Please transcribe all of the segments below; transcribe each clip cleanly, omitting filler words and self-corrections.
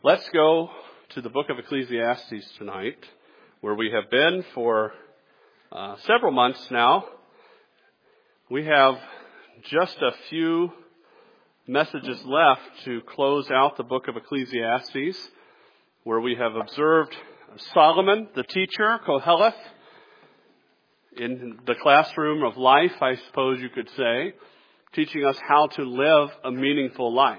Let's go to the book of Ecclesiastes tonight, where we have been for several months now. We have just a few messages left to close out the book of Ecclesiastes, where we have observed Solomon, the teacher, Koheleth, in the classroom of life, I suppose you could say, teaching us how to live a meaningful life.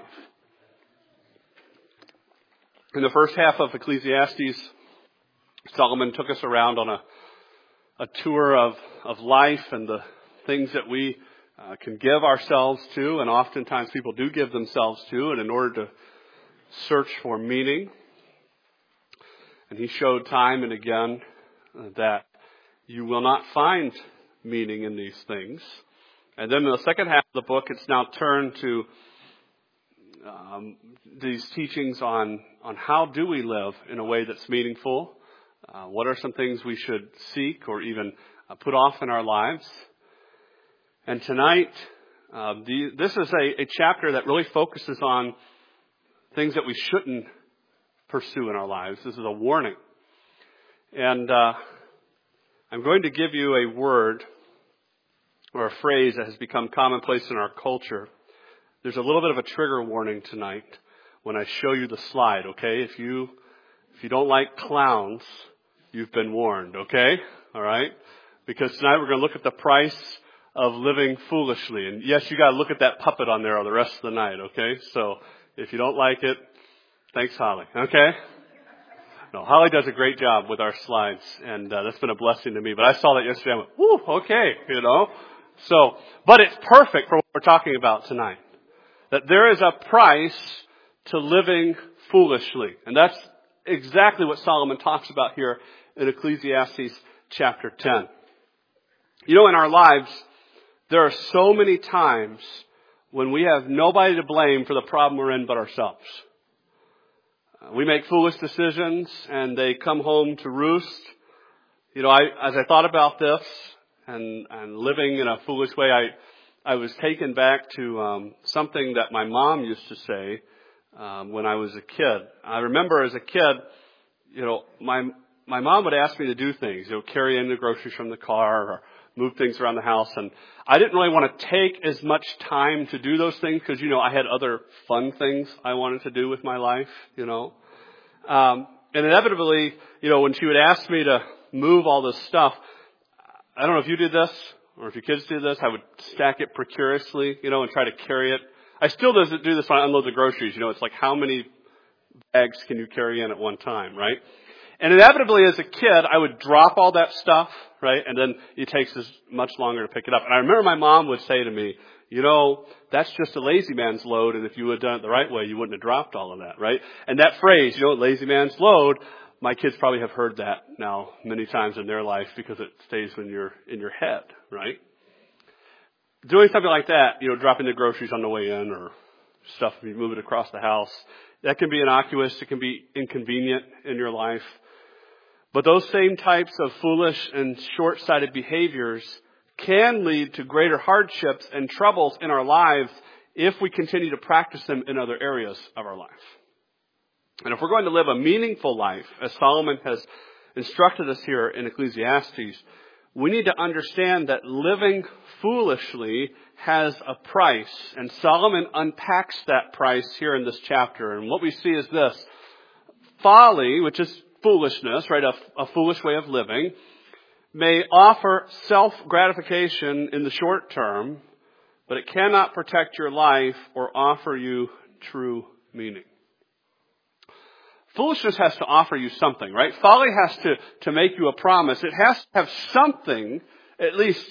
In the first half of Ecclesiastes, Solomon took us around on a tour of life and the things that we can give ourselves to, and oftentimes people do give themselves to, and in order to search for meaning. And he showed time and again that you will not find meaning in these things. And then in the second half of the book, it's now turned to these teachings on how do we live in a way that's meaningful. What are some things we should seek or even put off in our lives? And tonight, this is a chapter that really focuses on things that we shouldn't pursue in our lives. This is a warning. And I'm going to give you a word or a phrase that has become commonplace in our culture. There's a little bit of a trigger warning tonight when I show you the slide, okay? If you don't like clowns, you've been warned, okay? All right? Because tonight we're going to look at the price of living foolishly. And yes, you got to look at that puppet on there all the rest of the night, okay? So if you don't like it, thanks, Holly, okay? No, Holly does a great job with our slides, and that's been a blessing to me. But I saw that yesterday, I went, whew, okay, So, but it's perfect for what we're talking about tonight. That there is a price to living foolishly. And that's exactly what Solomon talks about here in Ecclesiastes chapter 10. In our lives, there are so many times when we have nobody to blame for the problem we're in but ourselves. We make foolish decisions and they come home to roost. As I thought about this and living in a foolish way, I was taken back to something that my mom used to say when I was a kid. I remember as a kid, my mom would ask me to do things, carry in the groceries from the car or move things around the house. And I didn't really want to take as much time to do those things because, I had other fun things I wanted to do with my life, And inevitably, when she would ask me to move all this stuff, I don't know if you did this, or if your kids do this, I would stack it precariously, and try to carry it. I still do this when I unload the groceries. It's like how many bags can you carry in at one time, right? And inevitably as a kid, I would drop all that stuff, right? And then it takes as much longer to pick it up. And I remember my mom would say to me, that's just a lazy man's load. And if you had done it the right way, you wouldn't have dropped all of that, right? And that phrase, lazy man's load, my kids probably have heard that now many times in their life because it stays in your head, right? Doing something like that, dropping the groceries on the way in or stuff, you move it across the house, that can be innocuous, it can be inconvenient in your life. But those same types of foolish and short-sighted behaviors can lead to greater hardships and troubles in our lives if we continue to practice them in other areas of our life. And if we're going to live a meaningful life, as Solomon has instructed us here in Ecclesiastes, we need to understand that living foolishly has a price. And Solomon unpacks that price here in this chapter. And what we see is this. Folly, which is foolishness, right, a foolish way of living, may offer self-gratification in the short term, but it cannot protect your life or offer you true meaning. Foolishness has to offer you something, right? Folly has to make you a promise. It has to have something, at least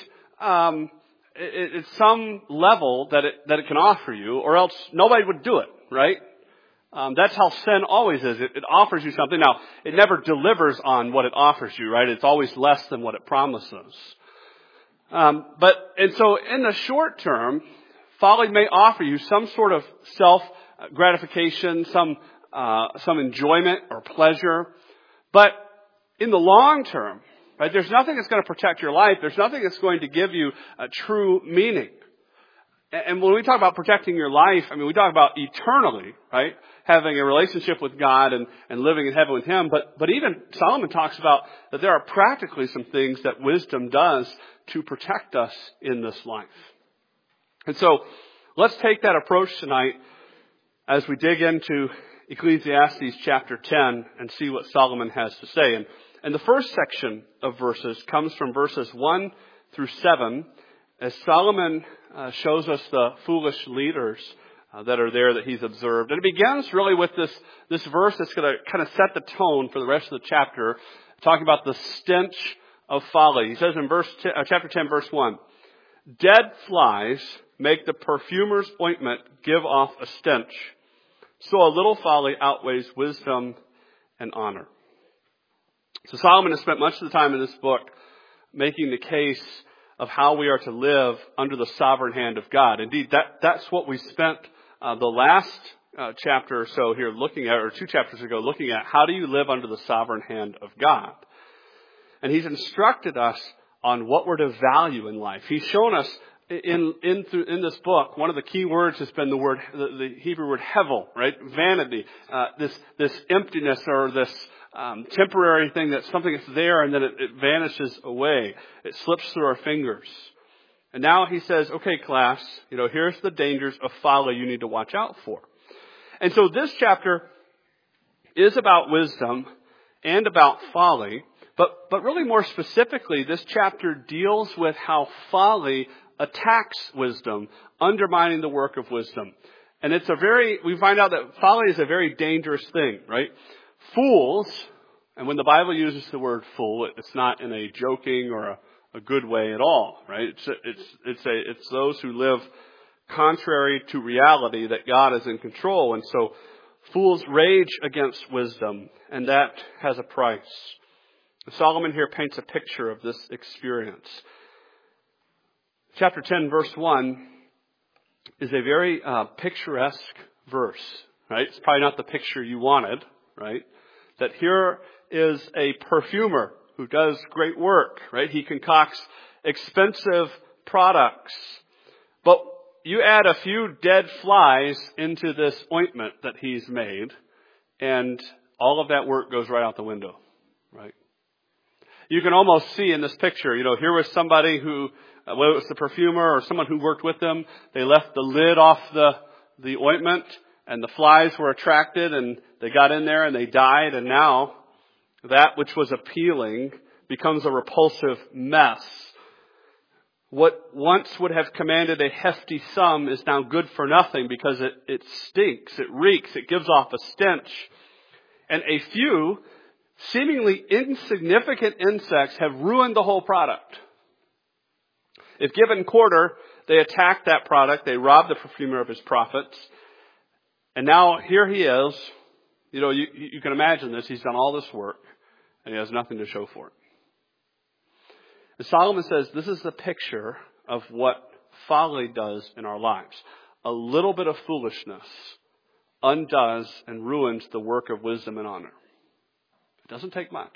at some level that it can offer you, or else nobody would do it, right? That's how sin always is. It offers you something. Now, it never delivers on what it offers you, right? It's always less than what it promises. And so in the short term, folly may offer you some sort of self-gratification, some enjoyment or pleasure. But in the long term, right, there's nothing that's going to protect your life. There's nothing that's going to give you a true meaning. And when we talk about protecting your life, I mean, we talk about eternally, right? Having a relationship with God and living in heaven with Him. But even Solomon talks about that there are practically some things that wisdom does to protect us in this life. And so let's take that approach tonight as we dig into Ecclesiastes chapter 10 and see what Solomon has to say. And the first section of verses comes from verses 1 through 7 as Solomon shows us the foolish leaders that are there that he's observed. And it begins really with this verse that's going to kind of set the tone for the rest of the chapter, talking about the stench of folly. He says in chapter 10, verse 1, "Dead flies make the perfumer's ointment give off a stench. So a little folly outweighs wisdom and honor." So Solomon has spent much of the time in this book making the case of how we are to live under the sovereign hand of God. Indeed, that's what we spent the last chapter or so here looking at, or 2 chapters ago, looking at how do you live under the sovereign hand of God. And he's instructed us on what we're to value in life. He's shown us in this book, one of the key words has been the Hebrew word hevel, right? Vanity, this emptiness or this temporary thing that's something that's there and then it vanishes away. It slips through our fingers. And now he says, okay, class, here's the dangers of folly you need to watch out for. And so this chapter is about wisdom and about folly, but really more specifically, this chapter deals with how folly attacks wisdom, undermining the work of wisdom. And we find out that folly is a very dangerous thing, right? Fools, and when the Bible uses the word fool, it's not in a joking or a good way at all, right? It's those who live contrary to reality that God is in control. And so fools rage against wisdom, and that has a price. Solomon here paints a picture of this experience. Chapter 10, verse 1 is a very picturesque verse, right? It's probably not the picture you wanted, right? That here is a perfumer who does great work, right? He concocts expensive products. But you add a few dead flies into this ointment that he's made, and all of that work goes right out the window, right? You can almost see in this picture, here was somebody who, whether it was the perfumer or someone who worked with them, they left the lid off the ointment and the flies were attracted and they got in there and they died, and now that which was appealing becomes a repulsive mess. What once would have commanded a hefty sum is now good for nothing because it stinks, it reeks, it gives off a stench. And a few seemingly insignificant insects have ruined the whole product. If given quarter, they attack that product, they rob the perfumer of his profits. And now here he is. You can imagine this. He's done all this work and he has nothing to show for it. And Solomon says this is the picture of what folly does in our lives. A little bit of foolishness undoes and ruins the work of wisdom and honor. It doesn't take much.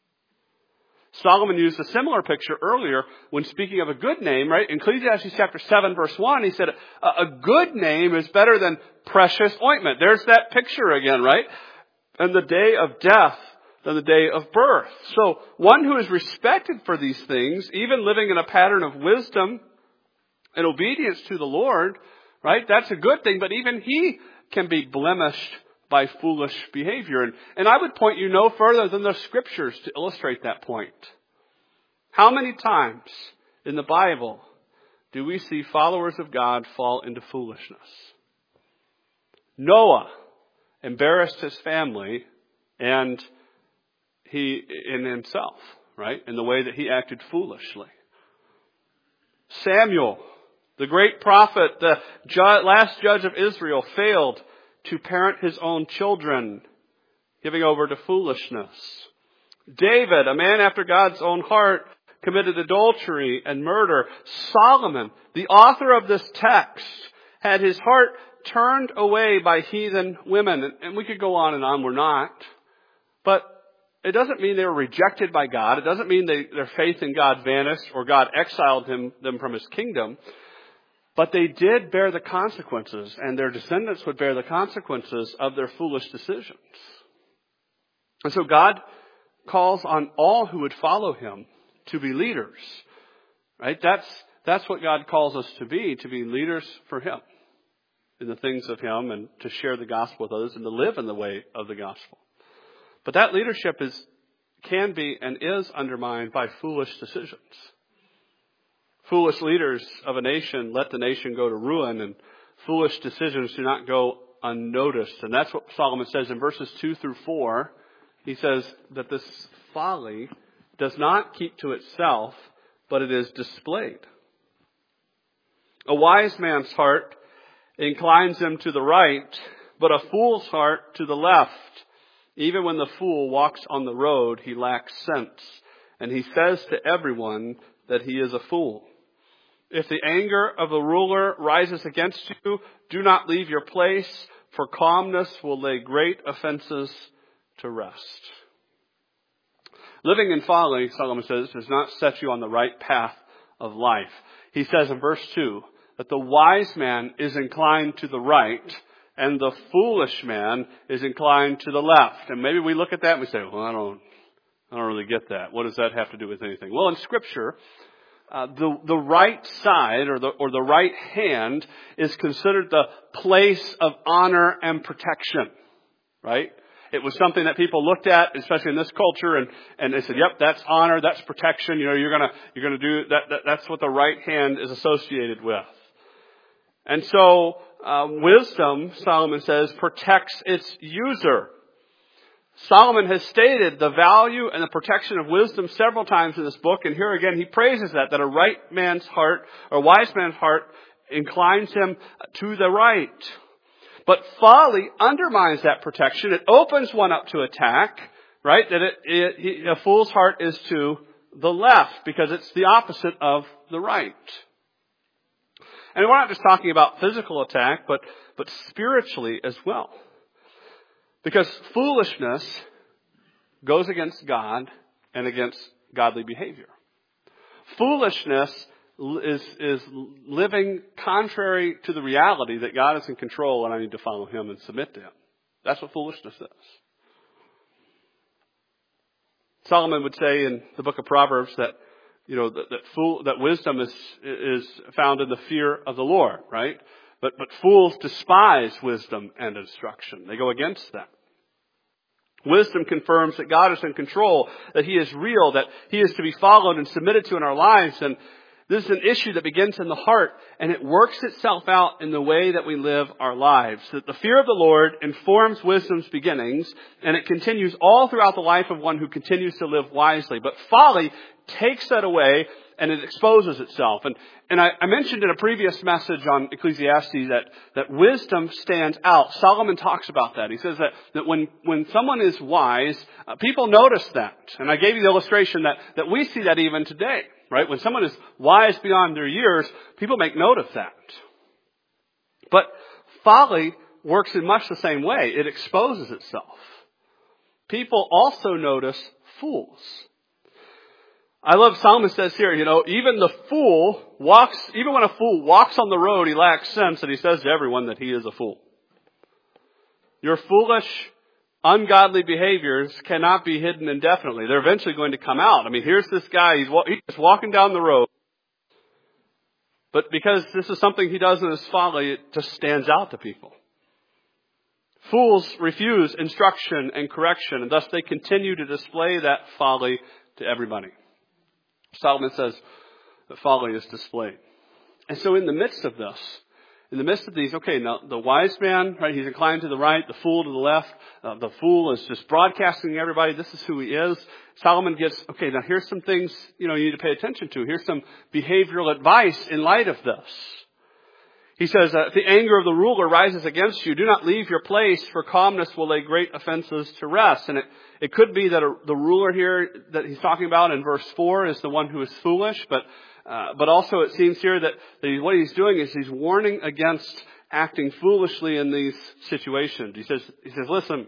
Solomon used a similar picture earlier when speaking of a good name, right? In Ecclesiastes chapter 7, verse 1, he said, a good name is better than precious ointment. There's that picture again, right? And the day of death than the day of birth. So one who is respected for these things, even living in a pattern of wisdom and obedience to the Lord, right? That's a good thing, but even he can be blemished by foolish behavior. And I would point you no further than the scriptures to illustrate that point. How many times in the Bible do we see followers of God fall into foolishness? Noah embarrassed his family and he in himself, right? In the way that he acted foolishly. Samuel, the great prophet, the last judge of Israel, failed to parent his own children, giving over to foolishness. David, a man after God's own heart, committed adultery and murder. Solomon, the author of this text, had his heart turned away by heathen women. And we could go on and on, we're not. But it doesn't mean they were rejected by God. It doesn't mean their faith in God vanished or God exiled them from his kingdom. But they did bear the consequences, and their descendants would bear the consequences of their foolish decisions. And so God calls on all who would follow him to be leaders. Right? That's what God calls us to be leaders for him in the things of him, and to share the gospel with others and to live in the way of the gospel. But that leadership can be and is undermined by foolish decisions. Foolish leaders of a nation let the nation go to ruin, and foolish decisions do not go unnoticed. And that's what Solomon says in verses 2 through 4. He says that this folly does not keep to itself, but it is displayed. A wise man's heart inclines him to the right, but a fool's heart to the left. Even when the fool walks on the road, he lacks sense, and he says to everyone that he is a fool. If the anger of the ruler rises against you, do not leave your place, for calmness will lay great offenses to rest. Living in folly, Solomon says, does not set you on the right path of life. He says in verse 2 that the wise man is inclined to the right, and the foolish man is inclined to the left. And maybe we look at that and we say, well, I don't really get that. What does that have to do with anything? Well, in Scripture, the right side or the right hand is considered the place of honor and protection, right? It was something that people looked at, especially in this culture, and they said, "Yep, that's honor, that's protection. You know, you're gonna do that. That's what the right hand is associated with." And so, wisdom, Solomon says, protects its user. Solomon has stated the value and the protection of wisdom several times in this book, and here again he praises that a right man's heart, or a wise man's heart, inclines him to the right. But folly undermines that protection. It opens one up to attack, right? That a fool's heart is to the left, because it's the opposite of the right. And we're not just talking about physical attack, but spiritually as well. Because foolishness goes against God and against godly behavior. Foolishness is living contrary to the reality that God is in control and I need to follow him and submit to him. That's what foolishness is. Solomon would say in the book of Proverbs that that wisdom is found in the fear of the Lord, right? But fools despise wisdom and instruction. They go against that. Wisdom confirms that God is in control, that he is real, that he is to be followed and submitted to in our lives. And this is an issue that begins in the heart, and it works itself out in the way that we live our lives. That the fear of the Lord informs wisdom's beginnings, and it continues all throughout the life of one who continues to live wisely. But folly takes that away, and it exposes itself. And I mentioned in a previous message on Ecclesiastes that wisdom stands out. Solomon talks about that. He says that when someone is wise, people notice that. And I gave you the illustration that we see that even today, right? When someone is wise beyond their years, people make note of that. But folly works in much the same way. It exposes itself. People also notice fools. I love Solomon says here, even when a fool walks on the road, he lacks sense, and he says to everyone that he is a fool. Your foolish, ungodly behaviors cannot be hidden indefinitely. They're eventually going to come out. I mean, here's this guy, he's just walking down the road. But because this is something he does in his folly, it just stands out to people. Fools refuse instruction and correction, and thus they continue to display that folly to everybody. Solomon says that folly is displayed. And so in the midst of these, okay, now the wise man, right, he's inclined to the right, the fool to the left. The fool is just broadcasting to everybody, this is who he is. Solomon gets, okay, now here's some things, you need to pay attention to. Here's some behavioral advice in light of this. He says, if the anger of the ruler rises against you, do not leave your place, for calmness will lay great offenses to rest. And it could be that the ruler here that he's talking about in verse 4 is the one who is foolish, but also it seems here that what he's doing is he's warning against acting foolishly in these situations. He says, listen,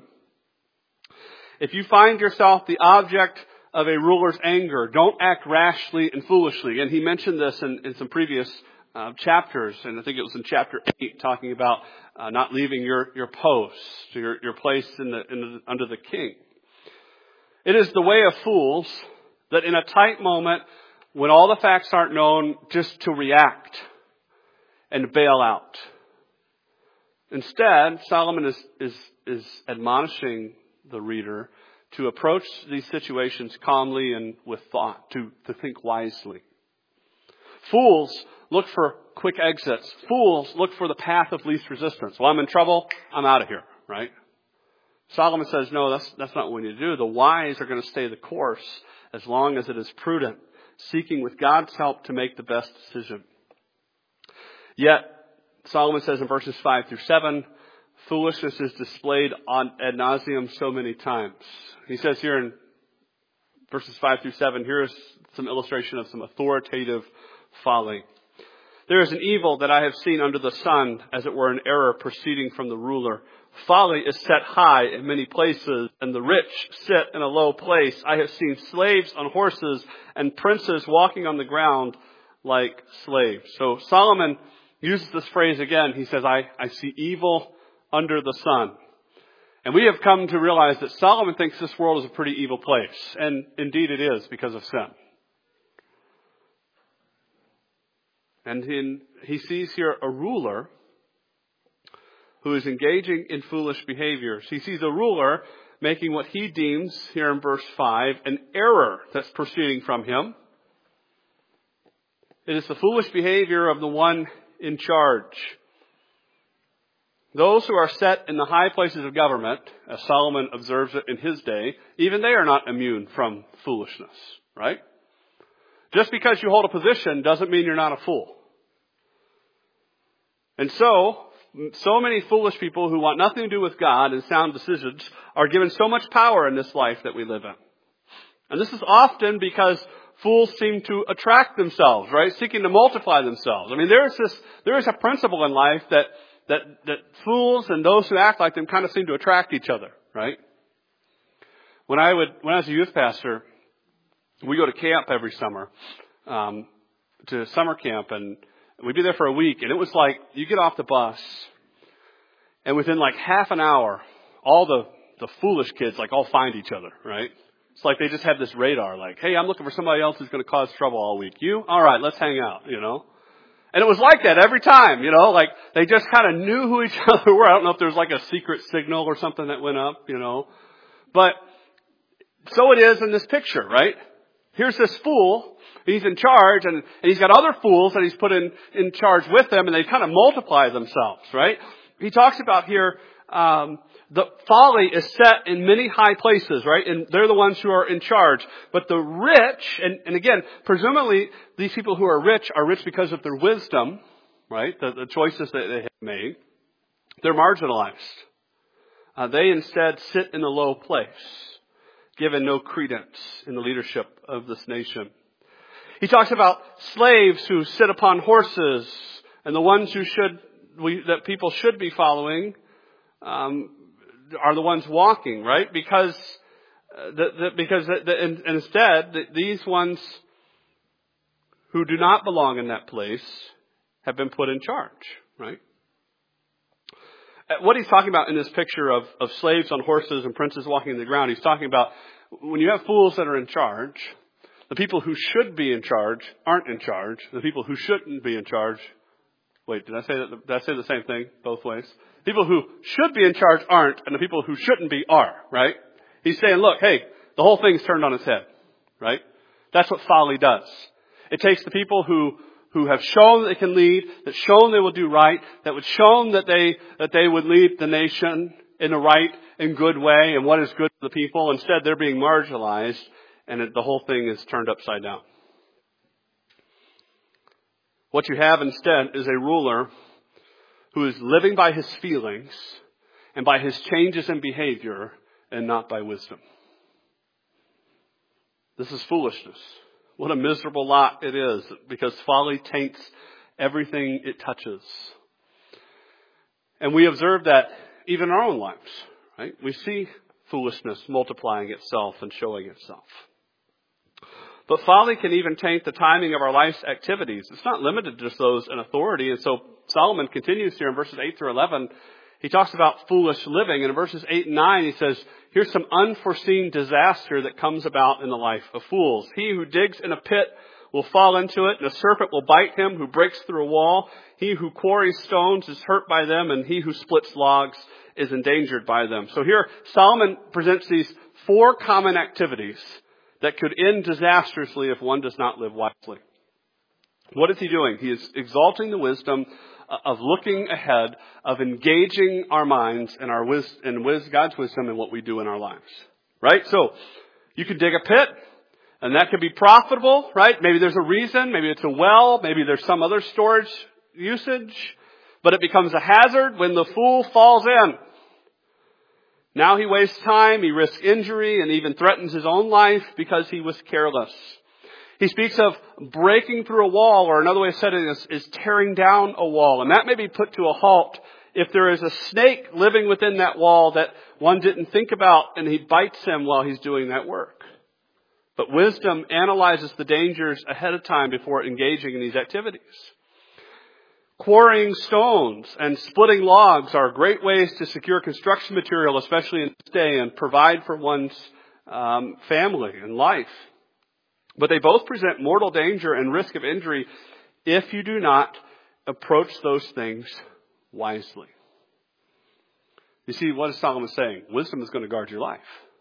if you find yourself the object of a ruler's anger, don't act rashly and foolishly. And he mentioned this in some previous chapters, and I think it was in chapter 8, talking about not leaving your post, your place under the king. It is the way of fools that in a tight moment, when all the facts aren't known, just to react and bail out. Instead, Solomon is admonishing the reader to approach these situations calmly and with thought, to think wisely. Fools look for quick exits. Fools look for the path of least resistance. Well, I'm in trouble, I'm out of here, right? Solomon says, no, that's not what we need to do. The wise are going to stay the course as long as it is prudent, seeking with God's help to make the best decision. Yet, Solomon says in verses 5 through 7, foolishness is displayed ad nauseum so many times. He says here in verses 5 through 7, here's some illustration of some authoritative folly. There is an evil that I have seen under the sun, as it were an error proceeding from the ruler. Folly is set high in many places, and the rich sit in a low place. I have seen slaves on horses and princes walking on the ground like slaves. So Solomon uses this phrase again. He says, I see evil under the sun. And we have come to realize that Solomon thinks this world is a pretty evil place. And indeed it is because of sin. And he sees here a ruler who is engaging in foolish behaviors. He sees a ruler making what he deems, here in verse 5, an error that's proceeding from him. It is the foolish behavior of the one in charge. Those who are set in the high places of government, as Solomon observes it in his day, even they are not immune from foolishness, right? Just because you hold a position doesn't mean you're not a fool. And so many foolish people who want nothing to do with God and sound decisions are given so much power in this life that we live in. And this is often because fools seem to attract themselves, right? Seeking to multiply themselves. I mean, there is a principle in life that fools and those who act like them kind of seem to attract each other, right? When I was a youth pastor, we go to camp every summer, to summer camp, and we'd be there for a week, and it was like you get off the bus, and within like half an hour, all the foolish kids like all find each other, right? It's like they just have this radar, like, hey, I'm looking for somebody else who's going to cause trouble all week. You? All right, let's hang out, you know? And it was like that every time, you know, like they just kind of knew who each other were. I don't know if there was like a secret signal or something that went up, you know. But so it is in this picture, right? Here's this fool. He's in charge, and he's got other fools that he's put in charge with them, and they kind of multiply themselves, right? He talks about here, the folly is set in many high places, right? And they're the ones who are in charge. But the rich, and again, presumably these people who are rich because of their wisdom, right? The choices that they have made. They're marginalized. They instead sit in a low place, given no credence in the leadership of this nation. He talks about slaves who sit upon horses, and the ones that people should be following are the ones walking, right? Because instead these ones who do not belong in that place have been put in charge, right? What he's talking about in this picture of slaves on horses and princes walking on the ground, he's talking about when you have fools that are in charge, the people who should be in charge aren't in charge. The people who shouldn't be in charge. Wait, did I say the same thing both ways? People who should be in charge aren't, and the people who shouldn't be are, right? He's saying, look, hey, the whole thing's turned on its head, right? That's what folly does. It takes the people who have shown that they can lead, that shown they will do right, that would shown that they would lead the nation in a right and good way and what is good for the people. Instead, they're being marginalized, and the whole thing is turned upside down. What you have instead is a ruler who is living by his feelings and by his changes in behavior and not by wisdom. This is foolishness. What a miserable lot it is, because folly taints everything it touches. And we observe that even in our own lives, right? We see foolishness multiplying itself and showing itself. But folly can even taint the timing of our life's activities. It's not limited to just those in authority. And so Solomon continues here in verses 8 through 11. He talks about foolish living. And in verses 8 and 9, he says, here's some unforeseen disaster that comes about in the life of fools. He who digs in a pit will fall into it, and a serpent will bite him who breaks through a wall. He who quarries stones is hurt by them, and he who splits logs is endangered by them. So here, Solomon presents these 4 common activities that could end disastrously if one does not live wisely. What is he doing? He is exalting the wisdom of looking ahead, of engaging our minds and God's wisdom in what we do in our lives. Right? So, you could dig a pit, and that could be profitable, right? Maybe there's a reason, maybe it's a well, maybe there's some other storage usage, but it becomes a hazard when the fool falls in. Now he wastes time, he risks injury, and even threatens his own life because he was careless. He speaks of breaking through a wall, or another way of saying this is tearing down a wall. And that may be put to a halt if there is a snake living within that wall that one didn't think about, and he bites him while he's doing that work. But wisdom analyzes the dangers ahead of time before engaging in these activities. Quarrying stones and splitting logs are great ways to secure construction material, especially in this day, and provide for one's family and life. But they both present mortal danger and risk of injury if you do not approach those things wisely. You see, what is Solomon saying? Wisdom is going to guard your life.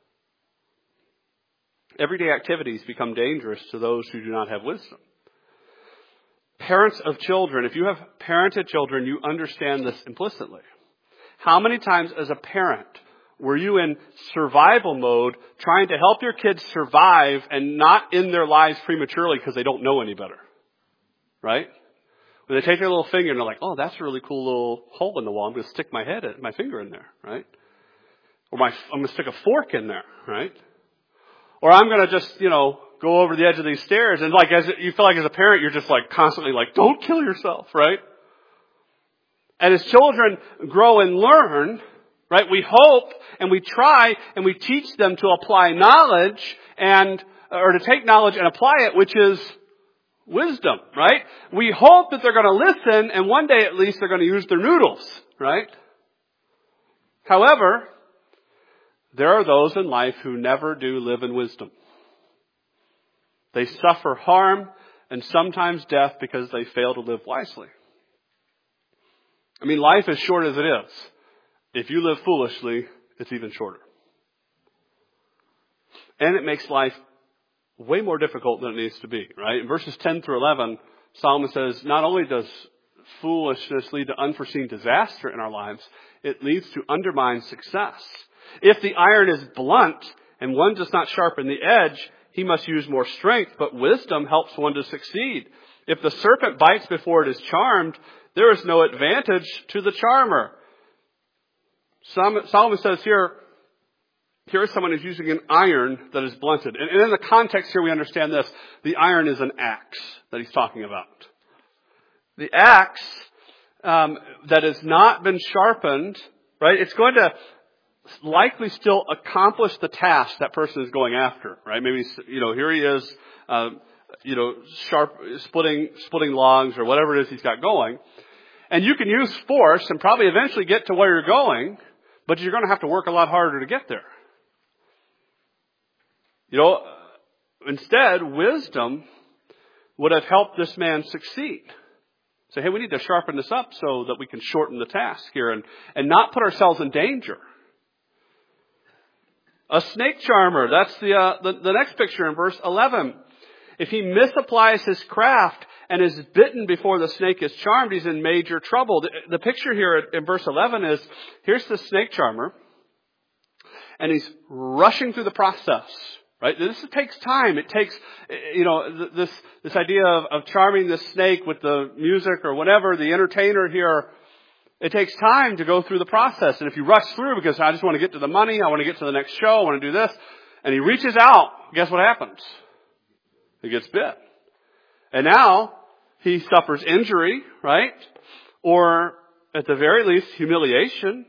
Everyday activities become dangerous to those who do not have wisdom. Parents of children, if you have parented children, you understand this implicitly. How many times as a parent were you in survival mode trying to help your kids survive and not end their lives prematurely because they don't know any better? Right? When they take their little finger and they're like, oh, that's a really cool little hole in the wall. I'm going to stick my finger in there, right? Or I'm going to stick a fork in there, right? Or I'm going to just, go over the edge of these stairs. And you feel like as a parent, you're just constantly don't kill yourself, right? And as children grow and learn, right, we hope and we try and we teach them to apply knowledge or to take knowledge and apply it, which is wisdom, right? We hope that they're going to listen, and one day at least they're going to use their noodles, right? However, there are those in life who never do live in wisdom. They suffer harm and sometimes death because they fail to live wisely. Life is short as it is. If you live foolishly, it's even shorter. And it makes life way more difficult than it needs to be, right? In verses 10 through 11, Solomon says, not only does foolishness lead to unforeseen disaster in our lives, it leads to undermined success. If the iron is blunt and one does not sharpen the edge, he must use more strength, but wisdom helps one to succeed. If the serpent bites before it is charmed, there is no advantage to the charmer. Solomon says here is someone who's using an iron that is blunted. And in the context here, we understand this. The iron is an axe that he's talking about. The axe that has not been sharpened, right, it's going to likely still accomplish the task that person is going after, right? Maybe, here he is, splitting logs or whatever it is he's got going. And you can use force and probably eventually get to where you're going, but you're going to have to work a lot harder to get there. Instead, wisdom would have helped this man succeed. Say, hey, we need to sharpen this up so that we can shorten the task here and not put ourselves in danger. A snake charmer, that's the next picture in verse 11. If he misapplies his craft and is bitten before the snake is charmed, he's in major trouble. The picture here in verse 11 is, here's the snake charmer, and he's rushing through the process, right? This takes time. It takes, this idea of charming the snake with the music or whatever, the entertainer here, it takes time to go through the process. And if you rush through because I just want to get to the money, I want to get to the next show, I want to do this, and he reaches out, guess what happens? He gets bit. And now he suffers injury, right? Or at the very least, humiliation.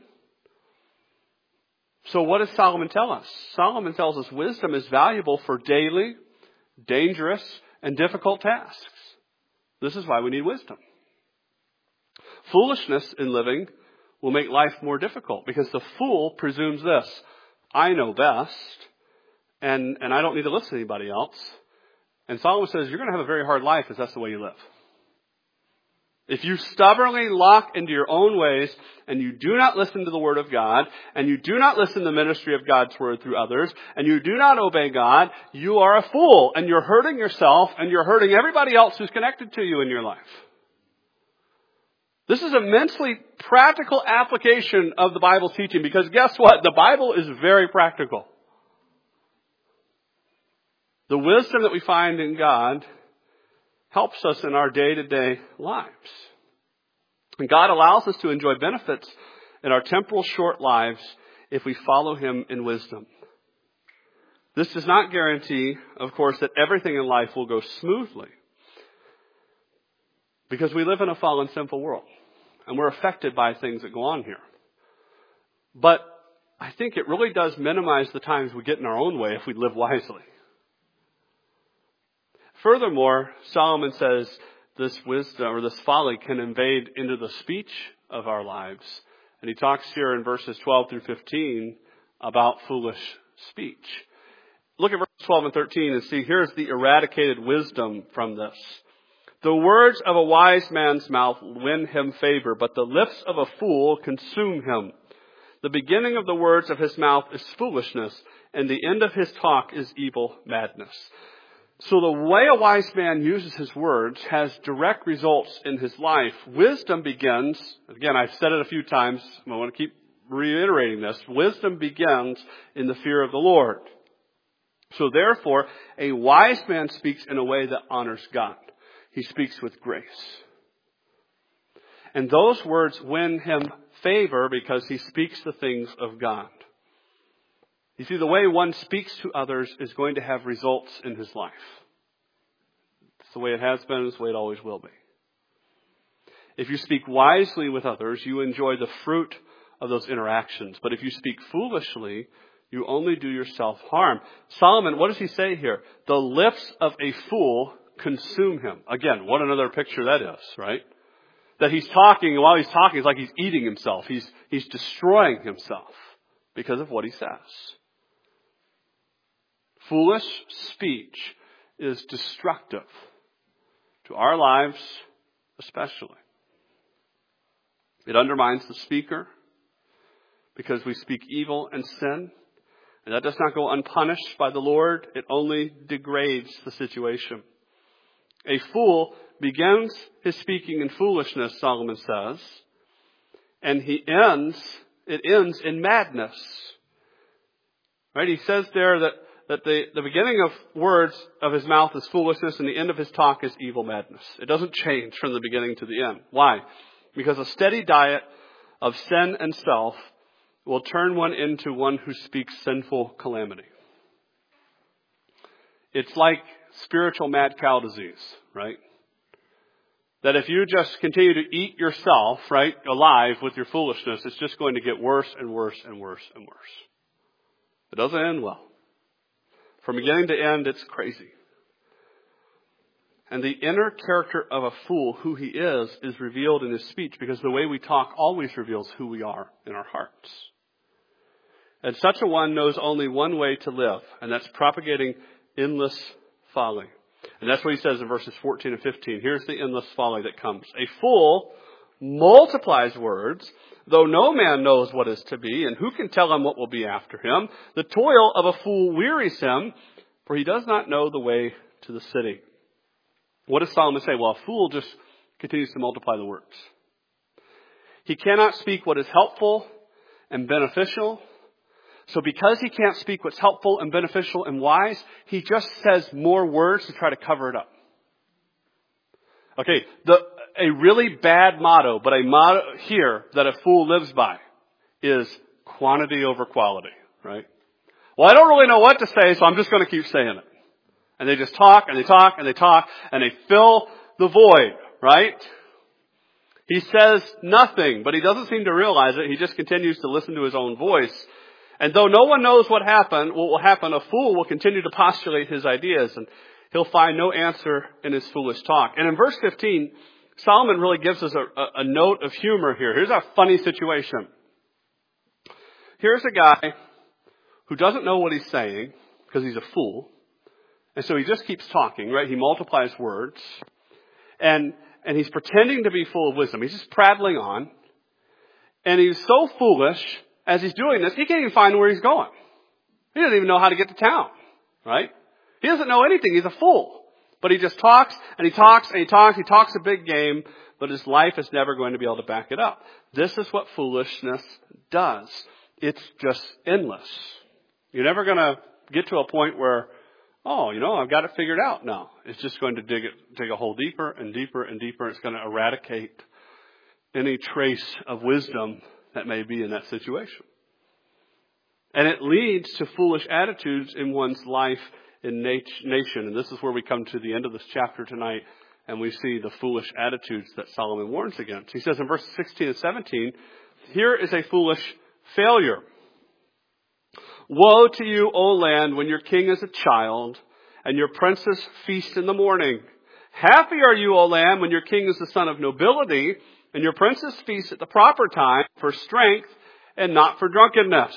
So what does Solomon tell us? Solomon tells us wisdom is valuable for daily dangerous, and difficult tasks. This is why we need wisdom. Foolishness in living will make life more difficult because the fool presumes this: I know best, and I don't need to listen to anybody else. And Solomon says you're going to have a very hard life if that's the way you live. If you stubbornly lock into your own ways and you do not listen to the Word of God and you do not listen to the ministry of God's Word through others and you do not obey God, you are a fool and you're hurting yourself and you're hurting everybody else who's connected to you in your life. This is an immensely practical application of the Bible's teaching because guess what? The Bible is very practical. The wisdom that we find in God helps us in our day-to-day lives. And God allows us to enjoy benefits in our temporal short lives if we follow Him in wisdom. This does not guarantee, of course, that everything in life will go smoothly. Because we live in a fallen, sinful world. And we're affected by things that go on here. But I think it really does minimize the times we get in our own way if we live wisely. Furthermore, Solomon says this wisdom or this folly can invade into the speech of our lives. And he talks here in verses 12 through 15 about foolish speech. Look at verses 12 and 13 and see, here's the eradicated wisdom from this. The words of a wise man's mouth win him favor, but the lips of a fool consume him. The beginning of the words of his mouth is foolishness, and the end of his talk is evil madness. So the way a wise man uses his words has direct results in his life. Wisdom begins, again, I've said it a few times, I want to keep reiterating this. Wisdom begins in the fear of the Lord. So therefore, a wise man speaks in a way that honors God. He speaks with grace. And those words win him favor because he speaks the things of God. You see, the way one speaks to others is going to have results in his life. It's the way it has been, it's the way it always will be. If you speak wisely with others, you enjoy the fruit of those interactions. But if you speak foolishly, you only do yourself harm. Solomon, what does he say here? The lips of a fool consume him. Again, what another picture that is, right? That he's talking, and while he's talking, it's like he's eating himself. He's destroying himself because of what he says. Foolish speech is destructive to our lives especially. It undermines the speaker because we speak evil and sin. And that does not go unpunished by the Lord. It only degrades the situation. A fool begins his speaking in foolishness, Solomon says, and it ends in madness. Right? He says there that the beginning of words of his mouth is foolishness and the end of his talk is evil madness. It doesn't change from the beginning to the end. Why? Because a steady diet of sin and self will turn one into one who speaks sinful calamity. It's like spiritual mad cow disease, right? That if you just continue to eat yourself, right, alive with your foolishness, it's just going to get worse and worse and worse and worse. It doesn't end well. From beginning to end, it's crazy. And the inner character of a fool, who he is revealed in his speech because the way we talk always reveals who we are in our hearts. And such a one knows only one way to live, and that's propagating endless folly. And that's what he says in verses 14 and 15. Here's the endless folly that comes. A fool multiplies words, though no man knows what is to be, and who can tell him what will be after him? The toil of a fool wearies him, for he does not know the way to the city. What does Solomon say? Well, a fool just continues to multiply the words. He cannot speak what is helpful and beneficial. So because he can't speak what's helpful and beneficial and wise, he just says more words to try to cover it up. Okay, a really bad motto, but a motto here that a fool lives by is quantity over quality, right? Well, I don't really know what to say, so I'm just going to keep saying it. And they just talk and they talk and they talk and they fill the void, right? He says nothing, but he doesn't seem to realize it. He just continues to listen to his own voice. And though no one knows what will happen, a fool will continue to postulate his ideas. he'll find no answer in his foolish talk. And in verse 15, Solomon really gives us a note of humor here. Here's a funny situation. Here's a guy who doesn't know what he's saying because he's a fool. And so he just keeps talking, right? He multiplies words. And he's pretending to be full of wisdom. He's just prattling on. And he's so foolish as he's doing this, he can't even find where he's going. He doesn't even know how to get to town, right? He doesn't know anything. He's a fool. But he just talks and he talks and he talks. He talks a big game, but his life is never going to be able to back it up. This is what foolishness does. It's just endless. You're never going to get to a point where, oh, I've got it figured out. No, it's just going to dig a hole deeper and deeper and deeper. It's going to eradicate any trace of wisdom that may be in that situation. And it leads to foolish attitudes in one's life in nation. And this is where we come to the end of this chapter tonight, and we see the foolish attitudes that Solomon warns against. He says in verses 16 and 17, here is a foolish failure. Woe to you, O land, when your king is a child, and your princes feast in the morning. Happy are you, O land, when your king is the son of nobility, and your princes feast at the proper time for strength and not for drunkenness.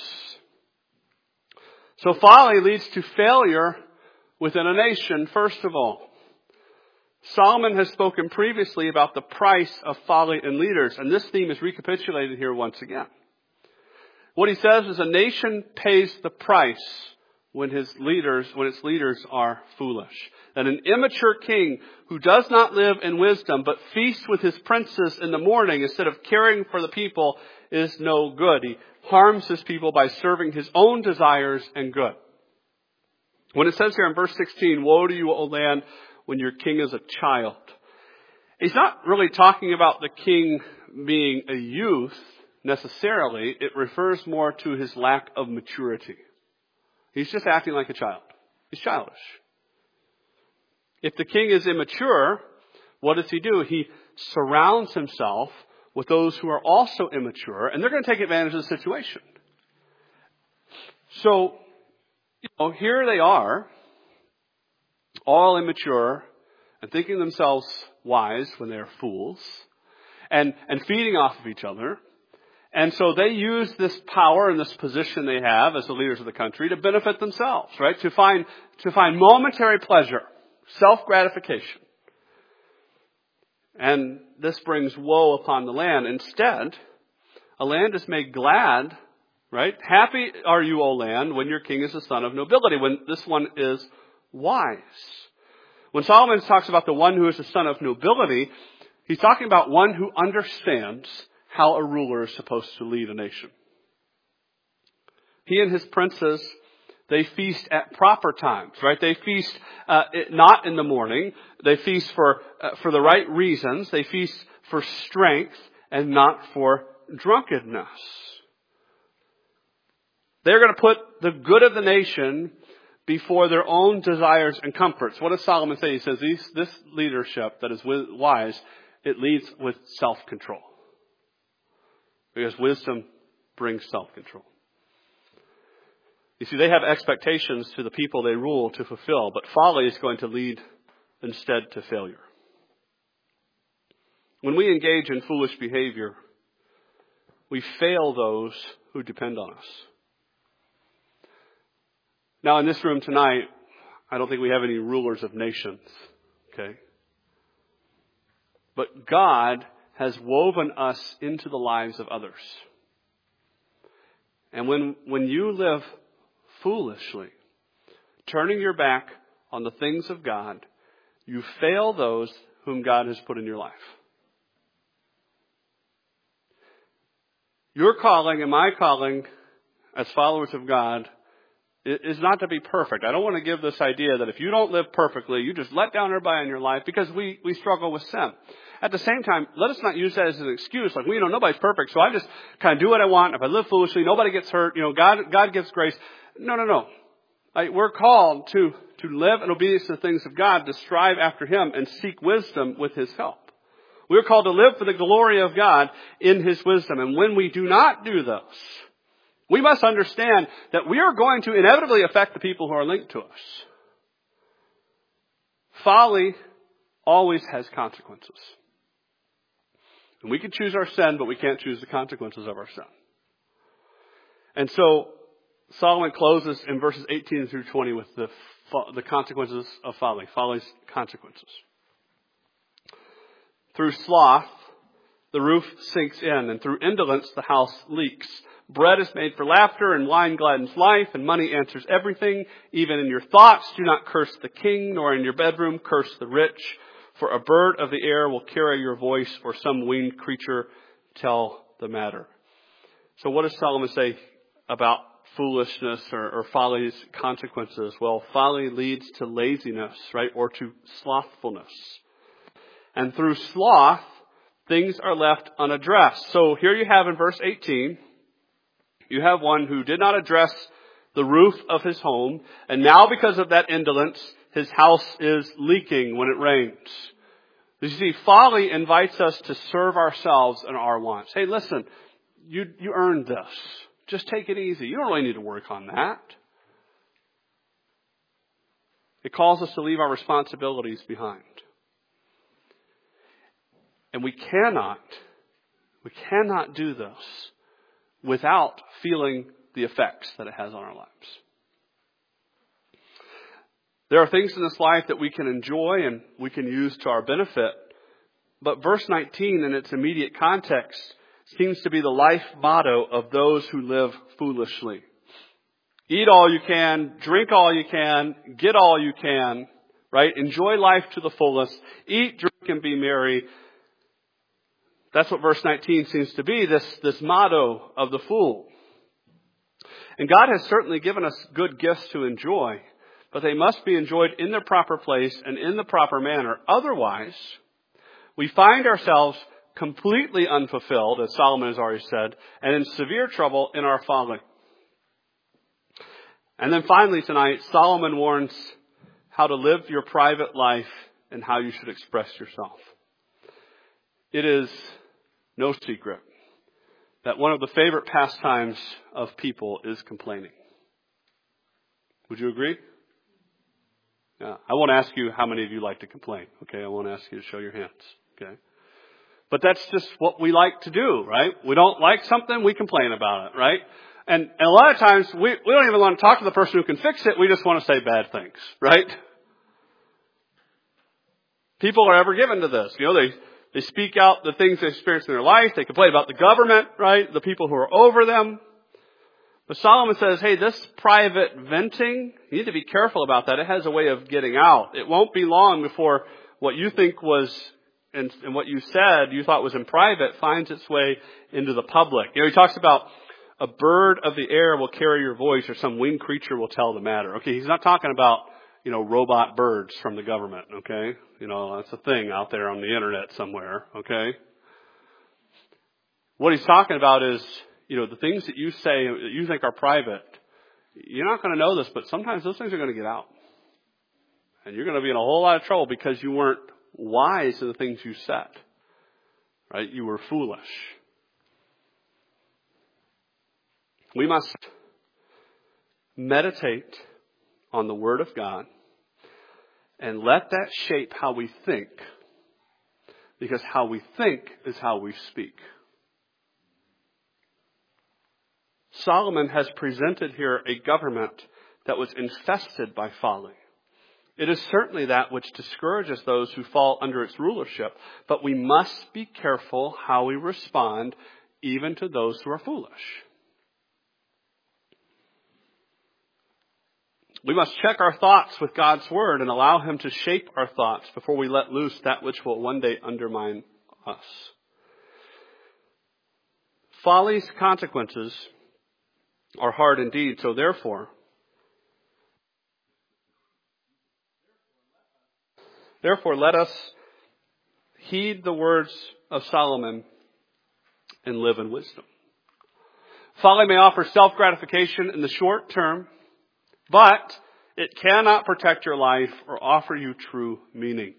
So folly leads to failure within a nation, first of all. Solomon has spoken previously about the price of folly in leaders, and this theme is recapitulated here once again. What he says is a nation pays the price when its leaders are foolish. And an immature king who does not live in wisdom but feasts with his princes in the morning instead of caring for the people is no good. He harms his people by serving his own desires and good. When it says here in verse 16, woe to you, O land, when your king is a child. He's not really talking about the king being a youth necessarily. It refers more to his lack of maturity. He's just acting like a child. He's childish. If the king is immature, what does he do? He surrounds himself with those who are also immature, and they're going to take advantage of the situation. So, here they are, all immature, and thinking themselves wise when they're fools, and feeding off of each other. And so they use this power and this position they have as the leaders of the country to benefit themselves, right? To find momentary pleasure, self-gratification. And this brings woe upon the land. Instead, a land is made glad, right? Happy are you, O land, when your king is the son of nobility, when this one is wise. When Solomon talks about the one who is the son of nobility, he's talking about one who understands how a ruler is supposed to lead a nation. He and his princes, they feast at proper times, right? They feast not in the morning. They feast for the right reasons. They feast for strength and not for drunkenness. They're going to put the good of the nation before their own desires and comforts. What does Solomon say? He says this leadership that is wise, it leads with self-control. Because wisdom brings self-control. You see, they have expectations to the people they rule to fulfill, but folly is going to lead instead to failure. When we engage in foolish behavior, we fail those who depend on us. Now, in this room tonight, I don't think we have any rulers of nations, okay? But God has woven us into the lives of others. And when you live foolishly, turning your back on the things of God, you fail those whom God has put in your life. Your calling and my calling as followers of God is not to be perfect. I don't want to give this idea that if you don't live perfectly, you just let down everybody in your life, because we struggle with sin. At the same time, let us not use that as an excuse. Like, nobody's perfect, so I just kind of do what I want. If I live foolishly, nobody gets hurt. God gives grace. No. We're called to live in obedience to the things of God, to strive after Him and seek wisdom with His help. We're called to live for the glory of God in His wisdom. And when we do not do those, we must understand that we are going to inevitably affect the people who are linked to us. folly always has consequences. And we can choose our sin, but we can't choose the consequences of our sin. And so Solomon closes in verses 18 through 20 with the consequences of folly, folly's consequences. Through sloth, the roof sinks in, and through indolence, the house leaks. Bread is made for laughter, and wine gladdens life, and money answers everything. Even in your thoughts, do not curse the king, nor in your bedroom curse the rich. For a bird of the air will carry your voice, or some winged creature tell the matter. So what does Solomon say about foolishness or folly's consequences? Well, folly leads to laziness, right? Or to slothfulness. And through sloth, things are left unaddressed. So here you have in verse 18, you have one who did not address the roof of his home, and now because of that indolence, his house is leaking when it rains. You see, folly invites us to serve ourselves and our wants. Hey, listen, you earned this. Just take it easy. You don't really need to work on that. It calls us to leave our responsibilities behind. And we cannot do this without feeling the effects that it has on our lives. There are things in this life that we can enjoy and we can use to our benefit. But verse 19 in its immediate context seems to be the life motto of those who live foolishly. Eat all you can, drink all you can, get all you can, right? Enjoy life to the fullest. Eat, drink, and be merry. That's what verse 19 seems to be, this motto of the fool. And God has certainly given us good gifts to enjoy, but they must be enjoyed in their proper place and in the proper manner. Otherwise, we find ourselves completely unfulfilled, as Solomon has already said, and in severe trouble in our folly. And then finally tonight, Solomon warns how to live your private life and how you should express yourself. It is no secret that one of the favorite pastimes of people is complaining. Would you agree? Yeah. I won't ask you how many of you like to complain. Okay, I won't ask you to show your hands. Okay. But that's just what we like to do, right? We don't like something, we complain about it, right? And a lot of times we don't even want to talk to the person who can fix it. We just want to say bad things, right? People are ever given to this. You know, they speak out the things they experience in their life. They complain about the government, right? The people who are over them. But Solomon says, hey, this private venting, you need to be careful about that. It has a way of getting out. It won't be long before what you think was and what you said you thought was in private finds its way into the public. You know, he talks about a bird of the air will carry your voice, or some winged creature will tell the matter. Okay, he's not talking about, you know, robot birds from the government, okay? You know, that's a thing out there on the internet somewhere, okay? What he's talking about is, you know, the things that you say that you think are private, you're not going to know this, but sometimes those things are going to get out. And you're going to be in a whole lot of trouble because you weren't wise to the things you said, right? You were foolish. We must meditate on the Word of God and let that shape how we think, because how we think is how we speak. Solomon has presented here a government that was infested by folly. It is certainly that which discourages those who fall under its rulership, but we must be careful how we respond even to those who are foolish. We must check our thoughts with God's Word and allow Him to shape our thoughts before we let loose that which will one day undermine us. Folly's consequences are hard indeed, so therefore let us heed the words of Solomon and live in wisdom. Folly may offer self-gratification in the short term, but it cannot protect your life or offer you true meaning.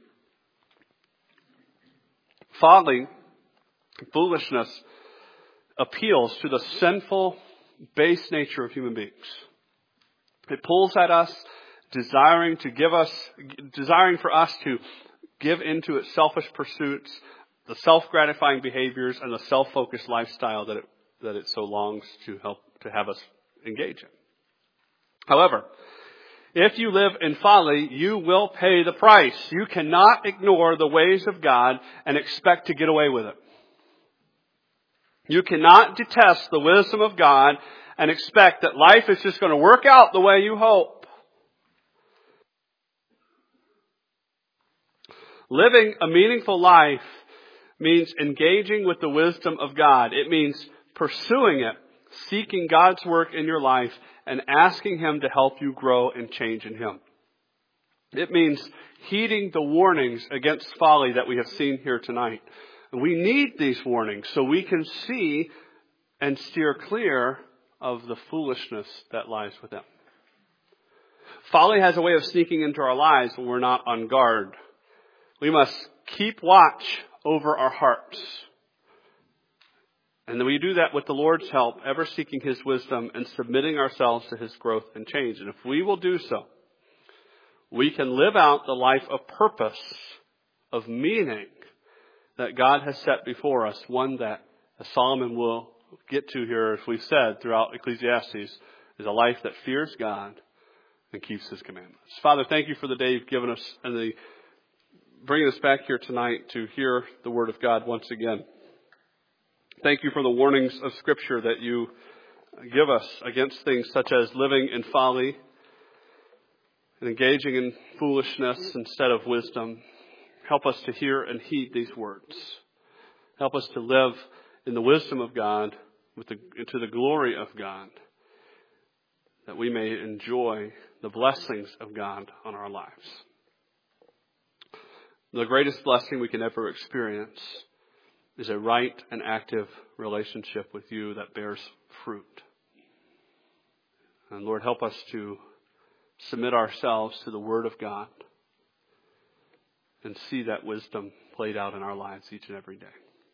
Folly, foolishness, appeals to the sinful, base nature of human beings. It pulls at us desiring for us to give into its selfish pursuits, the self-gratifying behaviors, and the self-focused lifestyle that it so longs to have us engage in. However, if you live in folly, you will pay the price. You cannot ignore the ways of God and expect to get away with it. You cannot detest the wisdom of God and expect that life is just going to work out the way you hope. Living a meaningful life means engaging with the wisdom of God. It means pursuing it, seeking God's work in your life, and asking Him to help you grow and change in Him. It means heeding the warnings against folly that we have seen here tonight. We need these warnings so we can see and steer clear of the foolishness that lies with them. Folly has a way of sneaking into our lives when we're not on guard. We must keep watch over our hearts. And then we do that with the Lord's help, ever seeking His wisdom and submitting ourselves to His growth and change. And if we will do so, we can live out the life of purpose, of meaning that God has set before us, one that, as Solomon will get to here, as we've said throughout Ecclesiastes, is a life that fears God and keeps His commandments. Father, thank you for the day you've given us and bringing us back here tonight to hear the Word of God once again. Thank you for the warnings of Scripture that you give us against things such as living in folly and engaging in foolishness instead of wisdom. Help us to hear and heed these words. Help us to live in the wisdom of God, to the glory of God, that we may enjoy the blessings of God on our lives. The greatest blessing we can ever experience is a right and active relationship with you that bears fruit. And Lord, help us to submit ourselves to the Word of God and see that wisdom played out in our lives each and every day.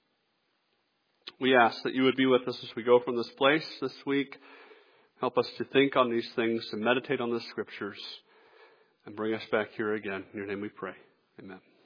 We ask that you would be with us as we go from this place this week. Help us to think on these things, to meditate on the Scriptures, and bring us back here again. In your name we pray. Amen.